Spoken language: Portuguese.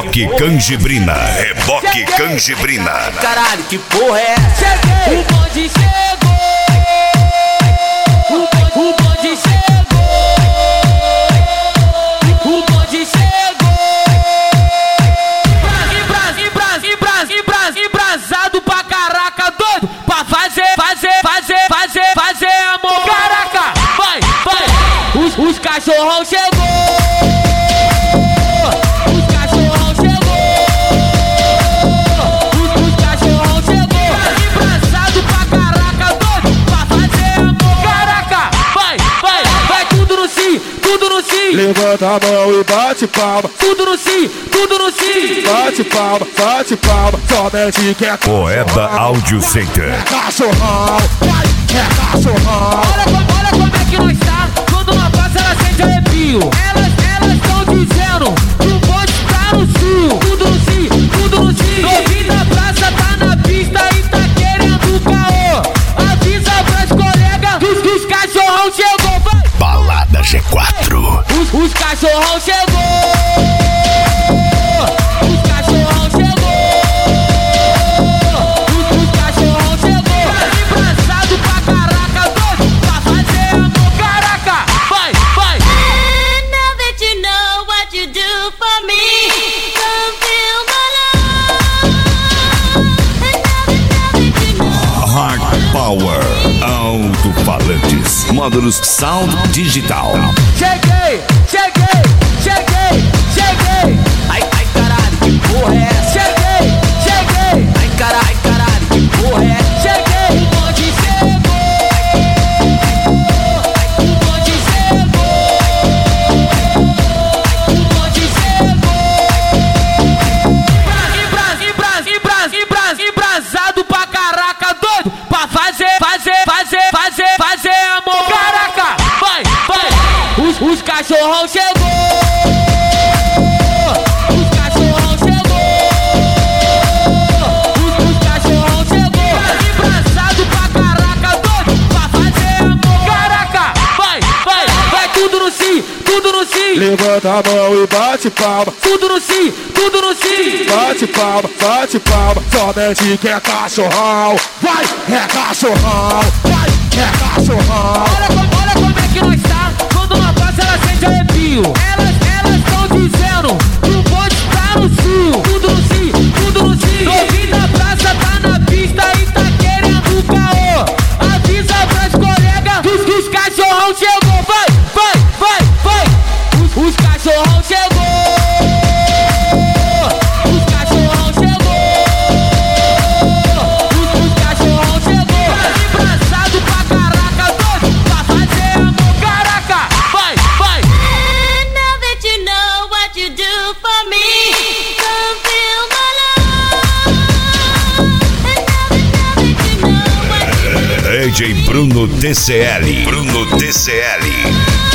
Reboque Canjibrina. Reboque Canjibrina. Caralho, que porra é essa? Cheguei. O bonde chegou. O bonde chegou. O bonde chegou. Embrasado pra caraca, doido pra fazer amor. Caraca, vai. Os cachorrão chegou. Os cachorrão chegou. Os cachorrão chegou. Embrasado pra caraca, doido pra fazer amor. Caraca, vai tudo no sim, tudo no sim. Levanta a mão e bate palma. Tudo no sim. Bate palma, somente quer Poeda Audio Center. cachorrão, vai, é cachorrão. Olha como é que nós tá. Quando uma passa ela sente arrepio. Elas tão dizendo que o bonde tá no cio. Tudo no cio. Novinho da praça tá na pista e tá querendo caô. Avisa pras colegas que os cachorrão chegou. Vai. Balada G4. Os cachorrão chegou. Os cachorrão chegou. Os cachorrão chegou. Embrasado pra caraca, doido pra fazer amor. Caraca, vai. And now that you know what you do for me, come feel my love. And now that you know. Hard Power. Alto-falantes. Módulos Sound Digital. Cheguei. Ai, caralho, que porra é essa? Cheguei. Ai, caralho, que porra é essa? Cheguei. O bonde chegou. O bonde chegou. O bonde chegou. Embrasado pra caraca, doido pra fazer amor. Caraca, vai. Os cachorrão chegou. Os cachorrão chegou. Os cachorrão chegou. Embrasado pra caraca, doido pra fazer amor. Caraca, vai tudo no sim. Levanta a mão e bate palma. Tudo no sim. Bate palma, somente quer cachorrão. Vai, é cachorrão, vai, é cachorrão. Olha como é que nós tá. Quando uma passa ela sente arrepio. Elas tão dizendo que o bonde tá no cio. Tudo no cio. Novinho da praça tá na pista e tá querendo caô. Avisa pras colegas que os cachorrão chegou. Vai. Os cachorrão chegou. Os cachorrão chegou. Os cachorrão chegou. Embrasado pra caraca, doido pra fazer amor. Caraca, vai. And now that you know what you do for me, come feel my love. And now that you know what you do. DJ Bruno TCL.